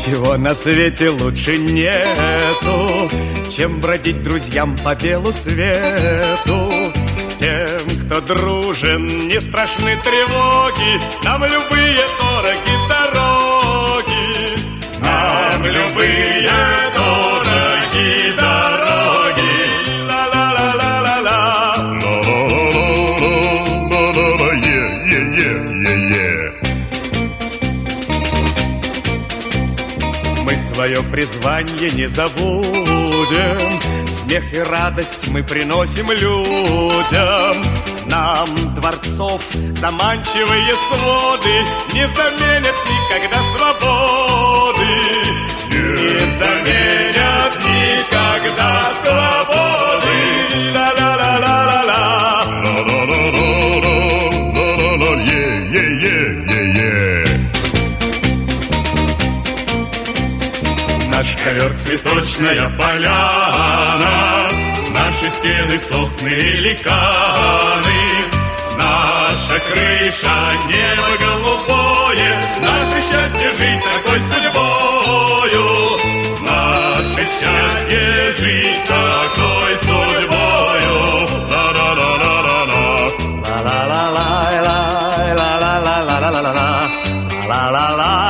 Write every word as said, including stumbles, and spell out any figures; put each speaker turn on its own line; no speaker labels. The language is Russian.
Ничего на свете лучше нету, чем бродить друзьям по белу свету. Тем, кто дружен, не страшны тревоги, нам любые дороги дороги, нам любые дороги дороги. Ла-ла-ла-ла-ла-ла, ла-ла-ла-ла-ла-ла-ла, е-е-е-е-е. Мы свое призвание не забудем, смех и радость мы приносим людям. Нам дворцов заманчивые своды не заменят никогда свободы, не заменят никогда свободы. Ла-ла-ла-ла-ла-ла, ла-ла-ла-ла-ла-ла-ла, е-е-е-е-е. Наш ковер цветочная поляна, наши стены сосны и ликаны, наша крыша небо голубое, наше счастье жить такой судьбою, наше счастье жить такой судьбою. Ла-ла-ла-ла-ла-ла, ла-ла-ла-ла-ла-ла-ла-ла-ла-ла-ла-ла-ла-ла.